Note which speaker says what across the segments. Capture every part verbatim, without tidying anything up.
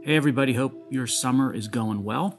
Speaker 1: Hey everybody, hope your summer is going well.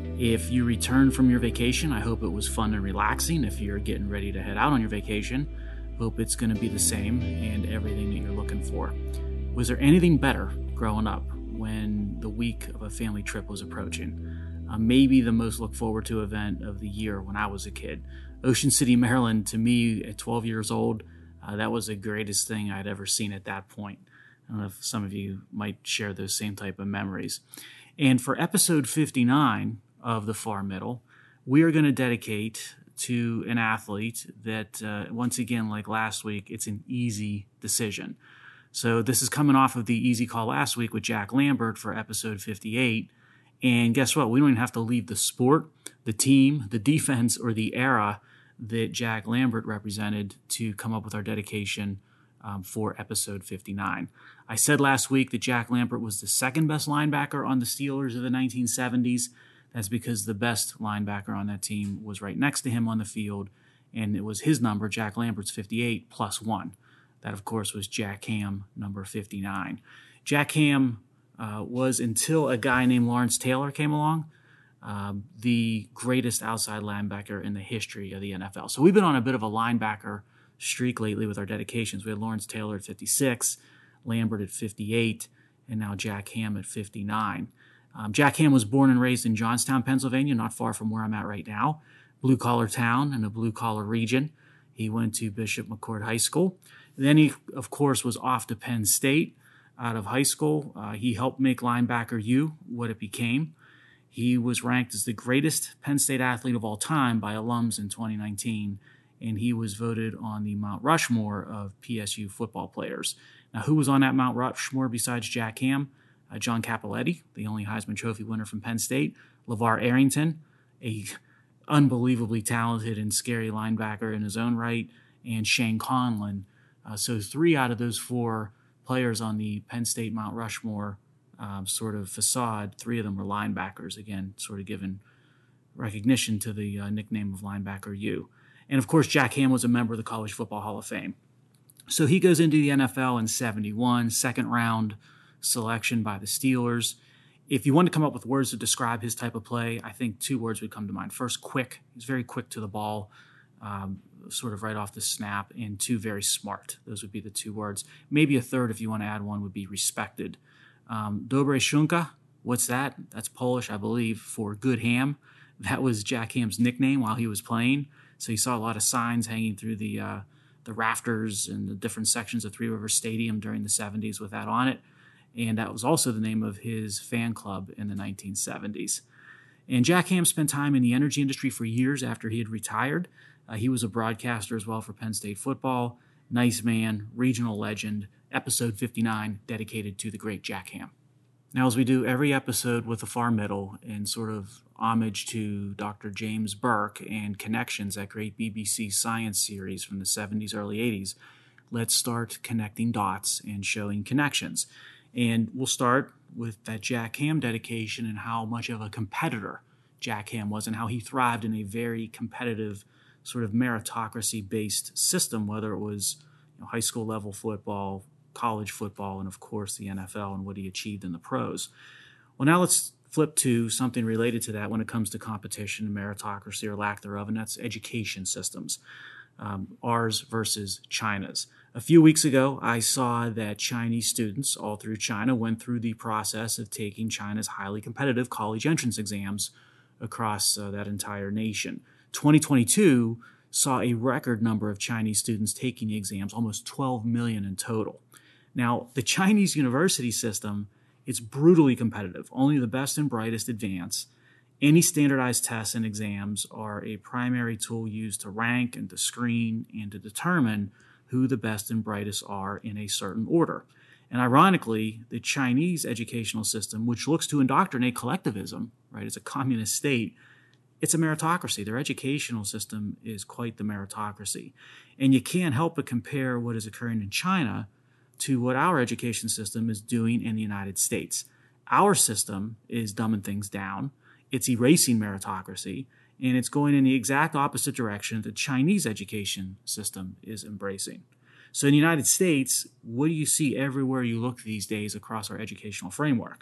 Speaker 1: If you returned from your vacation, I hope it was fun and relaxing. If you're getting ready to head out on your vacation, hope it's going to be the same and everything that you're looking for. Was there anything better growing up when the week of a family trip was approaching? Uh, maybe the most look forward to event of the year when I was a kid. Ocean City, Maryland, to me at twelve years old, uh, that was the greatest thing I'd ever seen at that point. I don't know if some of you might share those same type of memories. And for episode fifty-nine of The Far Middle, we are going to dedicate to an athlete that, uh, once again, like last week, it's an easy decision. So this is coming off of the easy call last week with Jack Lambert for episode fifty-eight. And guess what? We don't even have to leave the sport, the team, the defense, or the era that Jack Lambert represented to come up with our dedication Um, for episode fifty-nine. I said last week that Jack Lambert was the second best linebacker on the Steelers of the nineteen seventies. That's because the best linebacker on that team was right next to him on the field, and it was his number, Jack Lambert's fifty-eight, plus one. That, of course, was Jack Ham, number fifty-nine. Jack Ham uh, was, until a guy named Lawrence Taylor came along, um, the greatest outside linebacker in the history of the N F L. So we've been on a bit of a linebacker streak lately with our dedications. We had Lawrence Taylor at fifty-six, Lambert at fifty-eight, and now Jack Ham at fifty-nine. Um, Jack Ham was born and raised in Johnstown, Pennsylvania, not far from where I'm at right now. Blue-collar town in a blue-collar region. He went to Bishop McCord High School. Then he, of course, was off to Penn State out of high school. Uh, he helped make linebacker U what it became. He was ranked as the greatest Penn State athlete of all time by alums in twenty nineteen, and he was voted on the Mount Rushmore of P S U football players. Now, who was on that Mount Rushmore besides Jack Ham? Uh, John Cappelletti, the only Heisman Trophy winner from Penn State. LeVar Arrington, a unbelievably talented and scary linebacker in his own right. And Shane Conlon. Uh, so three out of those four players on the Penn State Mount Rushmore um, sort of facade, three of them were linebackers, again, sort of given recognition to the uh, nickname of linebacker U. And, of course, Jack Ham was a member of the College Football Hall of Fame. So he goes into the N F L in seventy-one, second round selection by the Steelers. If you want to come up with words to describe his type of play, I think two words would come to mind. First, quick. He's very quick to the ball, um, sort of right off the snap. And two, very smart. Those would be the two words. Maybe a third, if you want to add one, would be respected. Um, Dobre Shunka, what's that? That's Polish, I believe, for good ham. That was Jack Ham's nickname while he was playing. So you saw a lot of signs hanging through the uh, the rafters and the different sections of Three Rivers Stadium during the seventies with that on it. And that was also the name of his fan club in the nineteen seventies. And Jack Ham spent time in the energy industry for years after he had retired. Uh, he was a broadcaster as well for Penn State football. Nice man, regional legend. Episode fifty-nine dedicated to the great Jack Ham. Now, as we do every episode with the Far Middle in sort of homage to Doctor James Burke and Connections, that great B B C science series from the seventies, early eighties, let's start connecting dots and showing connections. And we'll start with that Jack Ham dedication and how much of a competitor Jack Ham was and how he thrived in a very competitive sort of meritocracy-based system, whether it was, you know, high school level football, college football, and of course the N F L and what he achieved in the pros. Well, now let's flip to something related to that when it comes to competition, meritocracy, or lack thereof, and that's education systems, um, ours versus China's. A few weeks ago, I saw that Chinese students all through China went through the process of taking China's highly competitive college entrance exams across uh, that entire nation. twenty twenty-two saw a record number of Chinese students taking the exams, almost twelve million in total. Now, the Chinese university system, it's brutally competitive. Only the best and brightest advance. Any standardized tests and exams are a primary tool used to rank and to screen and to determine who the best and brightest are in a certain order. And ironically, the Chinese educational system, which looks to indoctrinate collectivism, right, it's a communist state, it's a meritocracy. Their educational system is quite the meritocracy. And you can't help but compare what is occurring in China to what our education system is doing in the United States. Our system is dumbing things down. It's erasing meritocracy, and it's going in the exact opposite direction the Chinese education system is embracing. So in the United States, what do you see everywhere you look these days across our educational framework?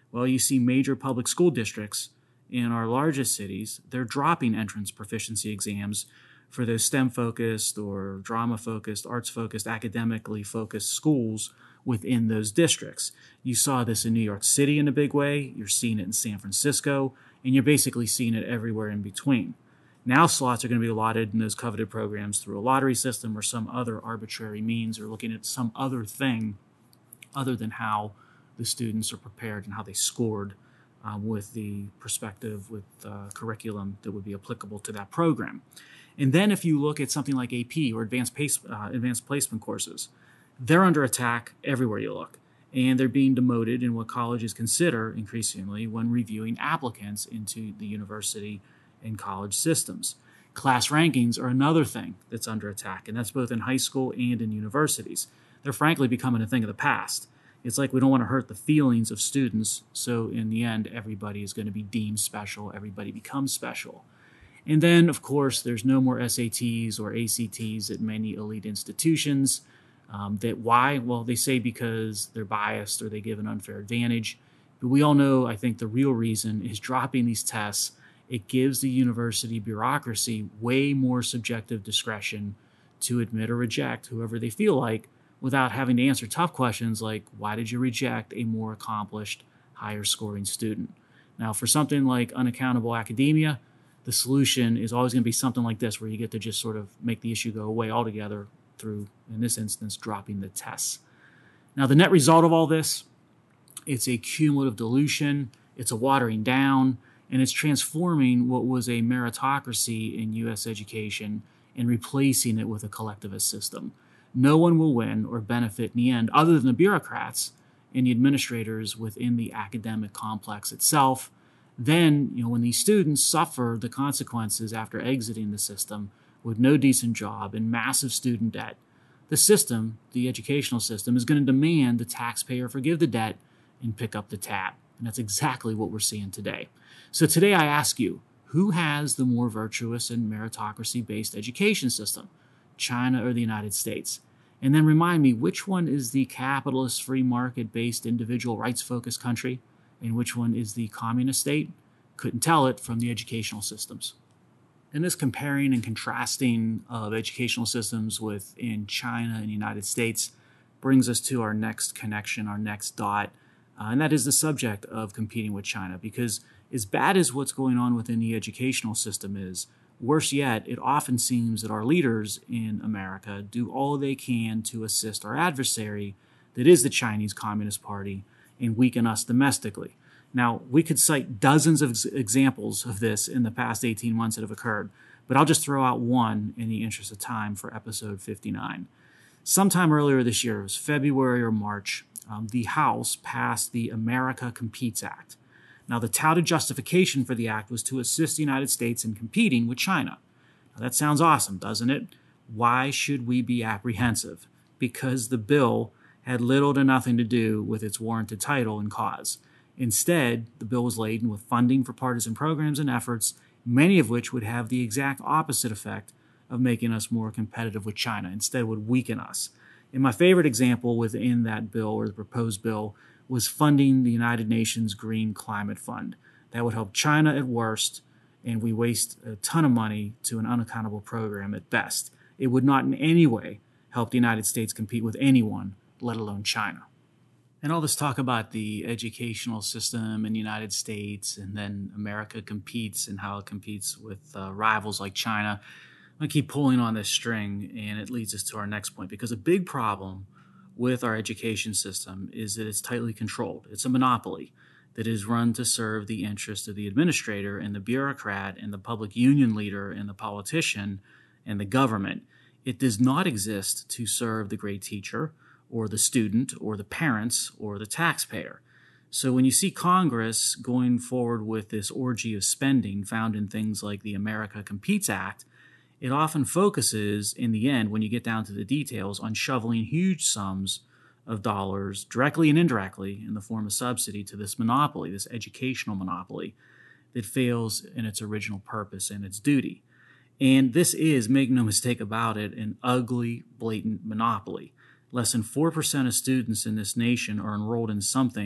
Speaker 1: Well, you see major public school districts in our largest cities, they're dropping entrance proficiency exams for those STEM-focused or drama-focused, arts-focused, academically focused schools within those districts. You saw this in New York City in a big way, you're seeing it in San Francisco, and you're basically seeing it everywhere in between. Now slots are going to be allotted in those coveted programs through a lottery system or some other arbitrary means, or looking at some other thing other than how the students are prepared and how they scored um, with the perspective, with uh, curriculum that would be applicable to that program. And then if you look at something like A P or advanced, pace, uh, advanced placement courses, they're under attack everywhere you look. And they're being demoted in what colleges consider increasingly when reviewing applicants into the university and college systems. Class rankings are another thing that's under attack, and that's both in high school and in universities. They're frankly becoming a thing of the past. It's like we don't want to hurt the feelings of students, so in the end, everybody is going to be deemed special. Everybody becomes special. And then, of course, there's no more S A Ts or A C Ts at many elite institutions. Um, that why? Well, they say because they're biased or they give an unfair advantage. But we all know, I think, the real reason is dropping these tests. It gives the university bureaucracy way more subjective discretion to admit or reject whoever they feel like, without having to answer tough questions like, why did you reject a more accomplished, higher scoring student? Now, for something like unaccountable academia, the solution is always going to be something like this, where you get to just sort of make the issue go away altogether through, in this instance, dropping the tests. Now, the net result of all this, it's a cumulative dilution, it's a watering down, and it's transforming what was a meritocracy in U S education and replacing it with a collectivist system. No one will win or benefit in the end other than the bureaucrats and the administrators within the academic complex itself. Then, you know, when these students suffer the consequences after exiting the system with no decent job and massive student debt, the system, the educational system, is going to demand the taxpayer forgive the debt and pick up the tab. And that's exactly what we're seeing today. So today I ask you, who has the more virtuous and meritocracy-based education system, China or the United States? And then remind me, which one is the capitalist, free market-based, individual rights-focused country, and which one is the communist state? Couldn't tell it from the educational systems. And this comparing and contrasting of educational systems within China and the United States brings us to our next connection, our next dot, uh, and that is the subject of competing with China. Because as bad as what's going on within the educational system is, worse yet, it often seems that our leaders in America do all they can to assist our adversary, that is the Chinese Communist Party, and weaken us domestically. Now, we could cite dozens of examples of this in the past eighteen months that have occurred, but I'll just throw out one in the interest of time for episode fifty-nine. Sometime earlier this year, it was February or March, um, the House passed the America Competes Act. Now, the touted justification for the act was to assist the United States in competing with China. Now, that sounds awesome, doesn't it? Why should we be apprehensive? Because the bill had little to nothing to do with its warranted title and cause. Instead, the bill was laden with funding for partisan programs and efforts, many of which would have the exact opposite effect of making us more competitive with China. Instead, it would weaken us. And my favorite example within that bill, or the proposed bill, was funding the United Nations Green Climate Fund. That would help China at worst, and we waste a ton of money to an unaccountable program at best. It would not in any way help the United States compete with anyone, let alone China. And all this talk about the educational system in the United States, and then America competes and how it competes with uh, rivals like China, I'm going to keep pulling on this string, and it leads us to our next point, because a big problem with our education system is that it's tightly controlled. It's a monopoly that is run to serve the interest of the administrator and the bureaucrat and the public union leader and the politician and the government. It does not exist to serve the great teacher or the student or the parents or the taxpayer. So when you see Congress going forward with this orgy of spending found in things like the America Competes Act, it often focuses, in the end, when you get down to the details, on shoveling huge sums of dollars, directly and indirectly, in the form of subsidy to this monopoly, this educational monopoly, that fails in its original purpose and its duty. And this is, make no mistake about it, an ugly, blatant monopoly. Less than four percent of students in this nation are enrolled in something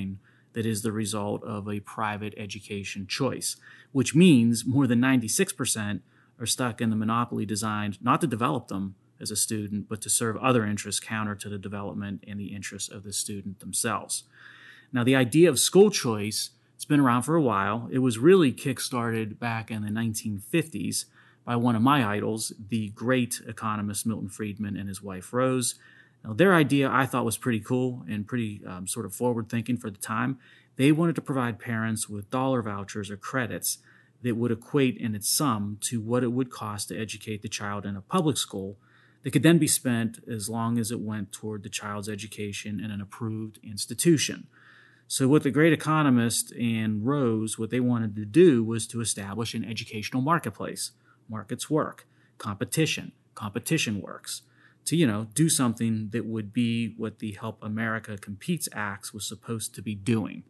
Speaker 1: that is the result of a private education choice, which means more than ninety-six percent are stuck in the monopoly designed not to develop them as a student, but to serve other interests counter to the development and the interests of the student themselves. Now, the idea of school choice, it's been around for a while. It was really kickstarted back in the nineteen fifties by one of my idols, the great economist Milton Friedman and his wife Rose. Now, their idea I thought was pretty cool and pretty um, sort of forward-thinking for the time. They wanted to provide parents with dollar vouchers or credits that would equate in its sum to what it would cost to educate the child in a public school that could then be spent as long as it went toward the child's education in an approved institution. So what the great economist and Rose, what they wanted to do was to establish an educational marketplace. Markets work. Competition. Competition works. To, you know, do something that would be what the Help America Competes Act was supposed to be doing.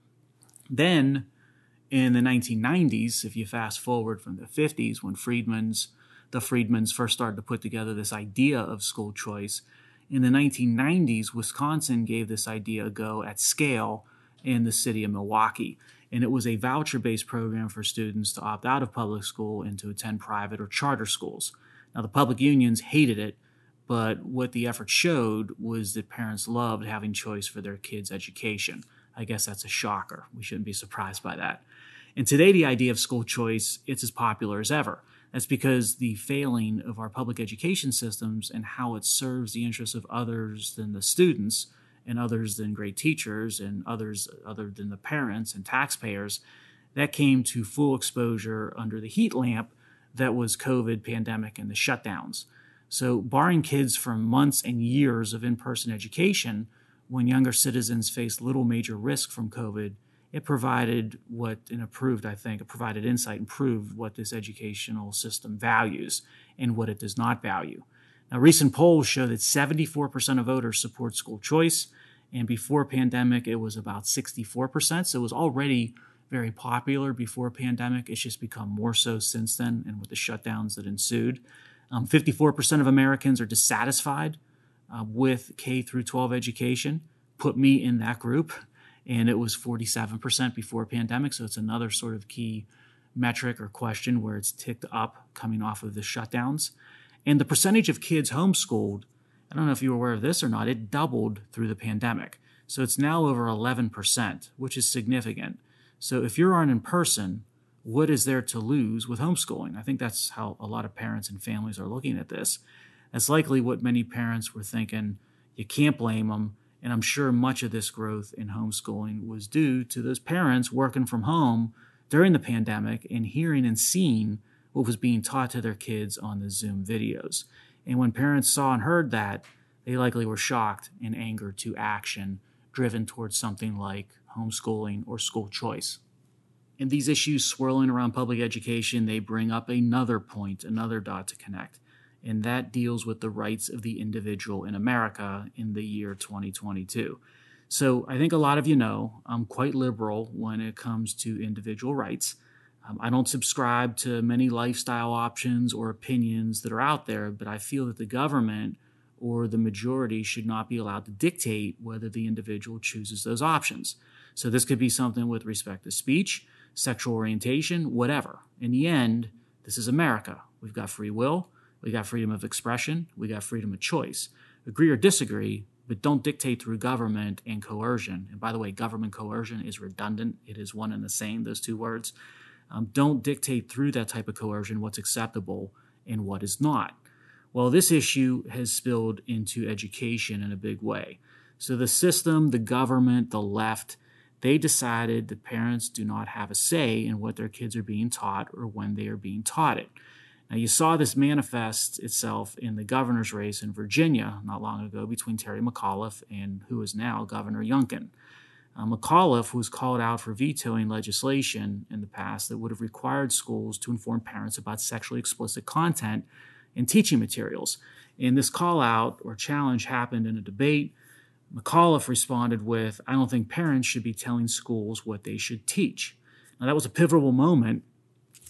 Speaker 1: Then, in the nineteen nineties, if you fast forward from the fifties, when Friedman's, the Friedmans first started to put together this idea of school choice, in the nineteen nineties, Wisconsin gave this idea a go at scale in the city of Milwaukee. And it was a voucher-based program for students to opt out of public school and to attend private or charter schools. Now, the public unions hated it, but what the effort showed was that parents loved having choice for their kids' education. I guess that's a shocker. We shouldn't be surprised by that. And today, the idea of school choice, it's as popular as ever. That's because the failing of our public education systems and how it serves the interests of others than the students and others than great teachers and others other than the parents and taxpayers, that came to full exposure under the heat lamp that was COVID pandemic and the shutdowns. So barring kids from months and years of in-person education, when younger citizens faced little major risk from COVID, it provided what, and approved, I think, it provided insight and proved what this educational system values and what it does not value. Now, recent polls show that seventy-four percent of voters support school choice, and before pandemic, it was about sixty-four percent. So it was already very popular before pandemic. It's just become more so since then, and with the shutdowns that ensued. Um, fifty-four percent of Americans are dissatisfied uh, with K through twelve education. Put me in that group, and it was forty-seven percent before pandemic. So it's another sort of key metric or question where it's ticked up coming off of the shutdowns. And the percentage of kids homeschooled, I don't know if you were aware of this or not, it doubled through the pandemic. So it's now over eleven percent, which is significant. So if you're on in person, what is there to lose with homeschooling? I think that's how a lot of parents and families are looking at this. That's likely what many parents were thinking. You can't blame them. And I'm sure much of this growth in homeschooling was due to those parents working from home during the pandemic and hearing and seeing what was being taught to their kids on the Zoom videos. And when parents saw and heard that, they likely were shocked and angered to action, driven towards something like homeschooling or school choice. And these issues swirling around public education, they bring up another point, another dot to connect. And that deals with the rights of the individual in America in the year twenty twenty-two. So I think a lot of you know I'm quite liberal when it comes to individual rights. Um, I don't subscribe to many lifestyle options or opinions that are out there, but I feel that the government or the majority should not be allowed to dictate whether the individual chooses those options. So this could be something with respect to speech, sexual orientation, whatever. In the end, this is America. We've got free will. We got freedom of expression. We got freedom of choice. Agree or disagree, but don't dictate through government and coercion. And by the way, government coercion is redundant. It is one and the same, those two words. Um, don't dictate through that type of coercion what's acceptable and what is not. Well, this issue has spilled into education in a big way. So the system, the government, the left, they decided that parents do not have a say in what their kids are being taught or when they are being taught it. Now, you saw this manifest itself in the governor's race in Virginia not long ago between Terry McAuliffe and who is now Governor Youngkin. Uh, McAuliffe was called out for vetoing legislation in the past that would have required schools to inform parents about sexually explicit content in teaching materials. And this call out or challenge happened in a debate. McAuliffe responded with, "I don't think parents should be telling schools what they should teach." Now, that was a pivotal moment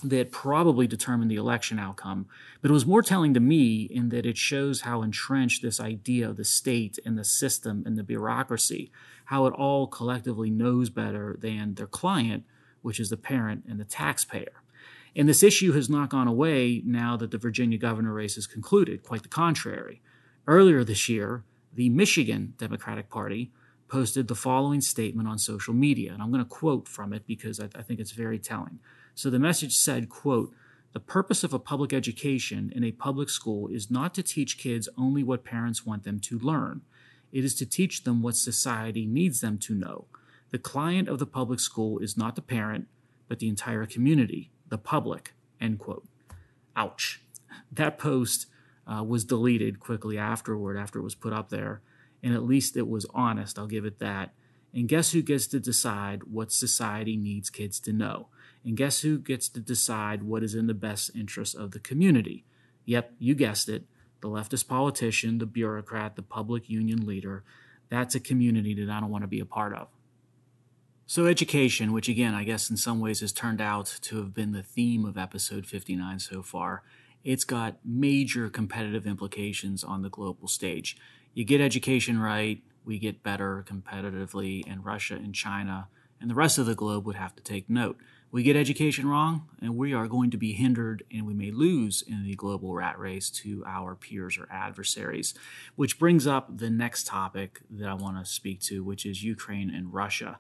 Speaker 1: that probably determined the election outcome, but it was more telling to me in that it shows how entrenched this idea of the state and the system and the bureaucracy, how it all collectively knows better than their client, which is the parent and the taxpayer. And this issue has not gone away now that the Virginia governor race is concluded, quite the contrary. Earlier this year, the Michigan Democratic Party posted the following statement on social media, and I'm going to quote from it because I, I think it's very telling. So the message said, quote, "The purpose of a public education in a public school is not to teach kids only what parents want them to learn. It is to teach them what society needs them to know. The client of the public school is not the parent, but the entire community, the public," end quote. Ouch. That post uh, was deleted quickly afterward, after it was put up there, and at least it was honest, I'll give it that. And guess who gets to decide what society needs kids to know? And guess who gets to decide what is in the best interest of the community? Yep, you guessed it. The leftist politician, the bureaucrat, the public union leader. That's a community that I don't want to be a part of. So education, which again, I guess in some ways has turned out to have been the theme of episode fifty-nine so far, it's got major competitive implications on the global stage. You get education right, we get better competitively, and Russia and China and the rest of the globe would have to take note. We get education wrong, and we are going to be hindered, and we may lose in the global rat race to our peers or adversaries, which brings up the next topic that I want to speak to, which is Ukraine and Russia.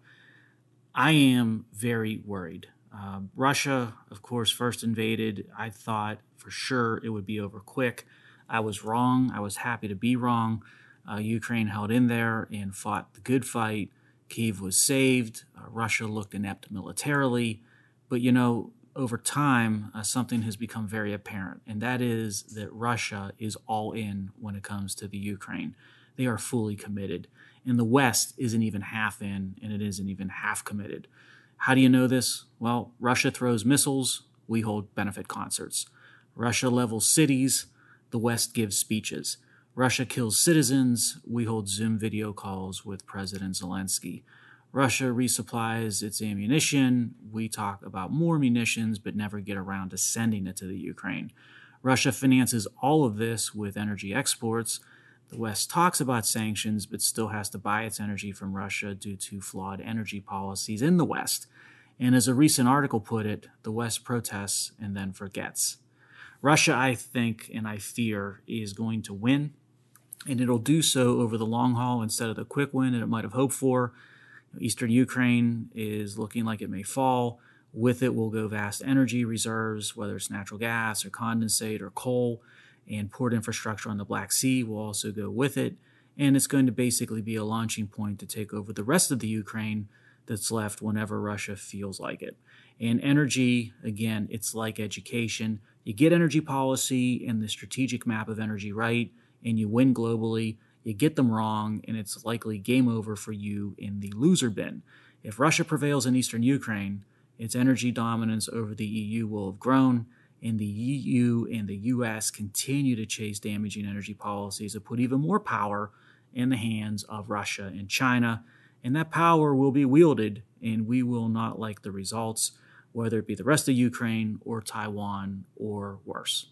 Speaker 1: I am very worried. Uh, Russia, of course, first invaded. I thought for sure it would be over quick. I was wrong. I was happy to be wrong. Uh, Ukraine held in there and fought the good fight. Kyiv was saved. Uh, Russia looked inept militarily. But, you know, over time, uh, something has become very apparent, and that is that Russia is all in when it comes to the Ukraine. They are fully committed. And the West isn't even half in, and it isn't even half committed. How do you know this? Well, Russia throws missiles, we hold benefit concerts. Russia levels cities, the West gives speeches. Russia kills citizens, we hold Zoom video calls with President Zelensky. Russia resupplies its ammunition, we talk about more munitions but never get around to sending it to the Ukraine. Russia finances all of this with energy exports. The West talks about sanctions but still has to buy its energy from Russia due to flawed energy policies in the West. And as a recent article put it, the West protests and then forgets. Russia, I think, and I fear, is going to win, and it'll do so over the long haul instead of the quick win that it might have hoped for. Eastern Ukraine is looking like it may fall. With it will go vast energy reserves, whether it's natural gas or condensate or coal, and port infrastructure on the Black Sea will also go with it. And it's going to basically be a launching point to take over the rest of the Ukraine that's left whenever Russia feels like it. And energy, again, it's like education. You get energy policy and the strategic map of energy right, and you win globally. You get them wrong, and it's likely game over for you in the loser bin. If Russia prevails in eastern Ukraine, its energy dominance over the E U will have grown, and the E U and the U S continue to chase damaging energy policies that put even more power in the hands of Russia and China. And that power will be wielded, and we will not like the results, whether it be the rest of Ukraine or Taiwan or worse.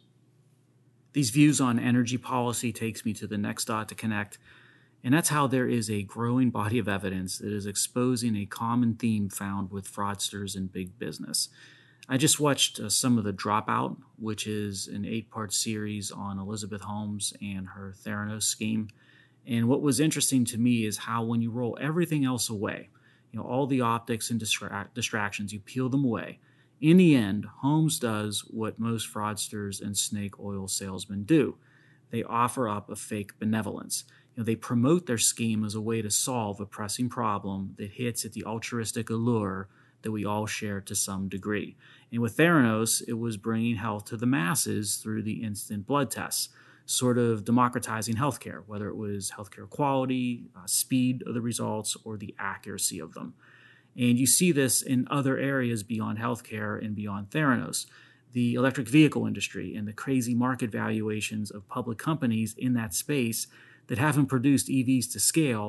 Speaker 1: These views on energy policy takes me to the next dot to connect, and that's how there is a growing body of evidence that is exposing a common theme found with fraudsters in big business. I just watched uh, some of The Dropout, which is an eight-part series on Elizabeth Holmes and her Theranos scheme. And what was interesting to me is how when you roll everything else away, you know, all the optics and distra- distractions, you peel them away, in the end, Holmes does what most fraudsters and snake oil salesmen do. They offer up a fake benevolence. You know, they promote their scheme as a way to solve a pressing problem that hits at the altruistic allure that we all share to some degree. And with Theranos, it was bringing health to the masses through the instant blood tests, sort of democratizing healthcare, whether it was healthcare quality, uh, speed of the results, or the accuracy of them. And you see this in other areas beyond healthcare and beyond Theranos. The electric vehicle industry and the crazy market valuations of public companies in that space that haven't produced E Vs to scale,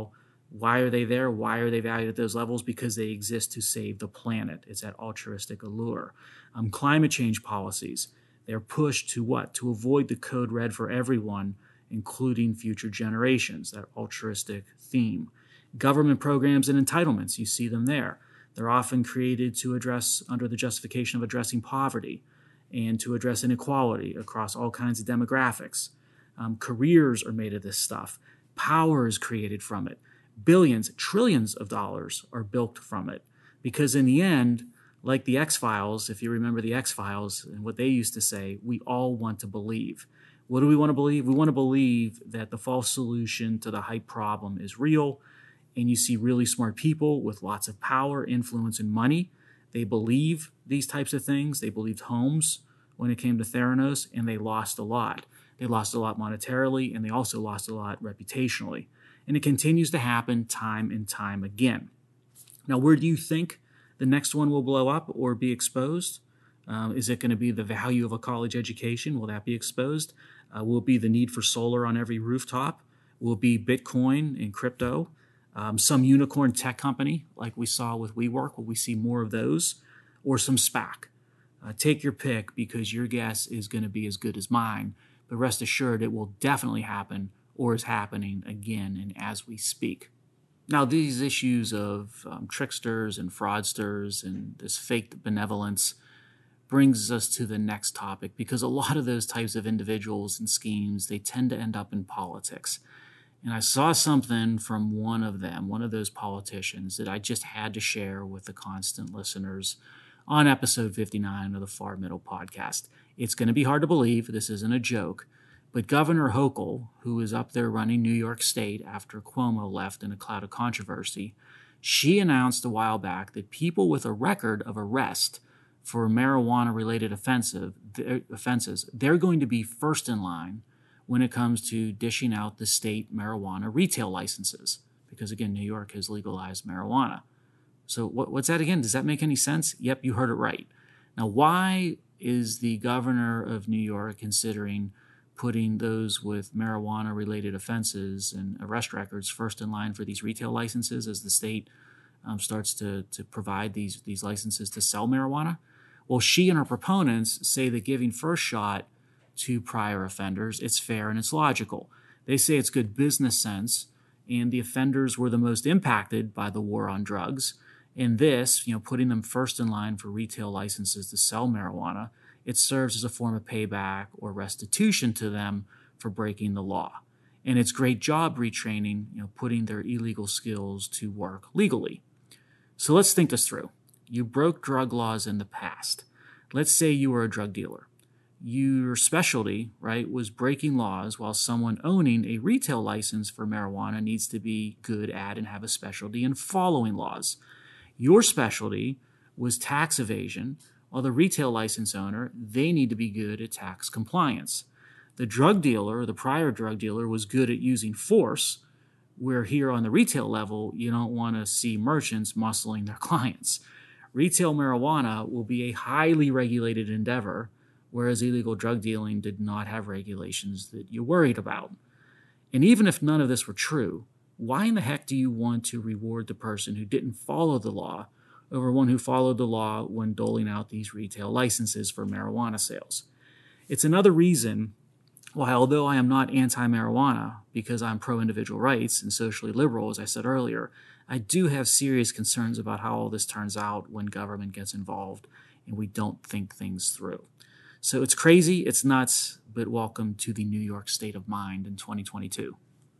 Speaker 1: Why are they there? Why are they valued at those levels? Because they exist to save the planet. It's that altruistic allure. Um, climate change policies, they're pushed to what? To avoid the code red for everyone, including future generations, that altruistic theme. Government programs and entitlements, you see them there. They're often created to address, under the justification of addressing poverty and to address inequality across all kinds of demographics. Um, careers are made of this stuff. Power is created from it. Billions, trillions of dollars are built from it. Because in the end, like the X-Files, if you remember the X-Files and what they used to say, we all want to believe. What do we want to believe? We want to believe that the false solution to the hype problem is real, and you see really smart people with lots of power, influence, and money. They believe these types of things. They believed Holmes when it came to Theranos, and they lost a lot. They lost a lot monetarily, and they also lost a lot reputationally. And it continues to happen time and time again. Now, where do you think the next one will blow up or be exposed? Um, is it going to be the value of a college education? Will that be exposed? Uh, will it be the need for solar on every rooftop? Will it be Bitcoin and crypto? Um, some unicorn tech company like we saw with WeWork? Will we see more of those? Or some SPAC? Uh, take your pick, because your guess is going to be as good as mine. But rest assured, it will definitely happen, or is happening again and as we speak. Now, these issues of um, tricksters and fraudsters and this fake benevolence brings us to the next topic, because a lot of those types of individuals and schemes, they tend to end up in politics. And I saw something from one of them, one of those politicians, that I just had to share with the constant listeners on episode fifty-nine of the Far Middle podcast. It's going to be hard to believe, this isn't a joke, but Governor Hochul, who is up there running New York State after Cuomo left in a cloud of controversy, she announced a while back that people with a record of arrest for marijuana-related offensive, offenses, they're going to be first in line when it comes to dishing out the state marijuana retail licenses. Because, again, New York has legalized marijuana. So what, what's that again? Does that make any sense? Yep, you heard it right. Now, why is the governor of New York considering putting those with marijuana-related offenses and arrest records first in line for these retail licenses as the state um, starts to, to provide these, these licenses to sell marijuana? Well, she and her proponents say that giving first shot to prior offenders, it's fair and it's logical. They say it's good business sense, and the offenders were the most impacted by the war on drugs. And this, you know, putting them first in line for retail licenses to sell marijuana, it serves as a form of payback or restitution to them for breaking the law. And it's great job retraining, you know, putting their illegal skills to work legally. So let's think this through. You broke drug laws in the past. Let's say you were a drug dealer. Your specialty, right, was breaking laws, while someone owning a retail license for marijuana needs to be good at and have a specialty in following laws. Your specialty was tax evasion, while the retail license owner, they need to be good at tax compliance. The drug dealer, or the prior drug dealer, was good at using force, where here on the retail level, you don't want to see merchants muscling their clients. Retail marijuana will be a highly regulated endeavor, whereas illegal drug dealing did not have regulations that you worried about. And even if none of this were true, why in the heck do you want to reward the person who didn't follow the law over one who followed the law when doling out these retail licenses for marijuana sales? It's another reason why, although I am not anti-marijuana because I'm pro-individual rights and socially liberal, as I said earlier, I do have serious concerns about how all this turns out when government gets involved and we don't think things through. So it's crazy, it's nuts, but welcome to the New York state of mind in twenty twenty-two.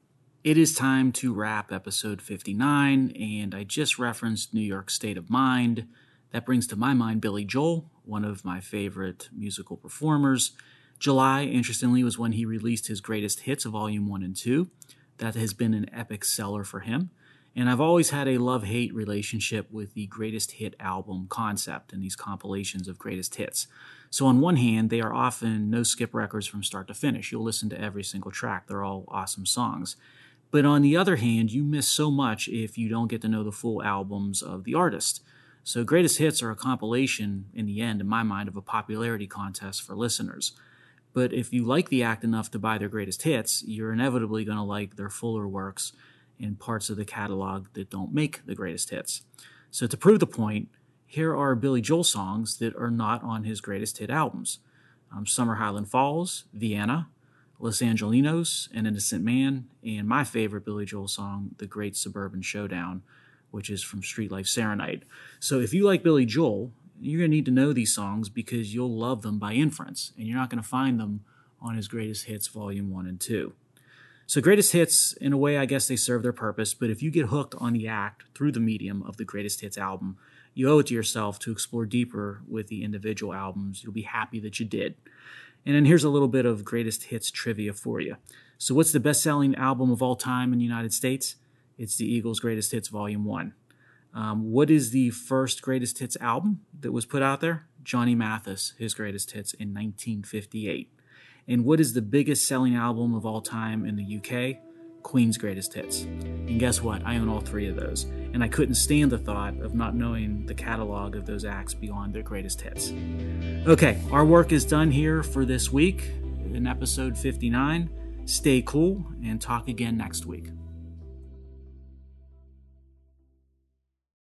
Speaker 1: It is time to wrap episode fifty-nine, and I just referenced New York state of mind. That brings to my mind Billy Joel, one of my favorite musical performers. July, interestingly, was when he released his greatest hits of Volume one and two. That has been an epic seller for him. And I've always had a love-hate relationship with the greatest hit album concept and these compilations of greatest hits. So on one hand, they are often no-skip records from start to finish. You'll listen to every single track. They're all awesome songs. But on the other hand, you miss so much if you don't get to know the full albums of the artist. So greatest hits are a compilation, in the end, in my mind, of a popularity contest for listeners. But if you like the act enough to buy their greatest hits, you're inevitably going to like their fuller works and parts of the catalog that don't make the greatest hits. So to prove the point, here are Billy Joel songs that are not on his greatest hit albums. Um, Summer Highland Falls, Vienna, Los Angelinos, An Innocent Man, and my favorite Billy Joel song, The Great Suburban Showdown, which is from Street Life Serenade. So if you like Billy Joel, you're going to need to know these songs because you'll love them by inference, and you're not going to find them on his Greatest Hits Volume one and two. So Greatest Hits, in a way, I guess they serve their purpose, but if you get hooked on the act through the medium of the Greatest Hits album, you owe it to yourself to explore deeper with the individual albums. You'll be happy that you did. And then here's a little bit of Greatest Hits trivia for you. So what's the best-selling album of all time in the United States? It's the Eagles' Greatest Hits Volume one. Um, what is the first Greatest Hits album that was put out there? Johnny Mathis, his Greatest Hits in nineteen fifty-eight. And what is the biggest selling album of all time in the U K? Queen's Greatest Hits. And guess what? I own all three of those. And I couldn't stand the thought of not knowing the catalog of those acts beyond their greatest hits. Okay, our work is done here for this week in episode fifty-nine. Stay cool and talk again next week.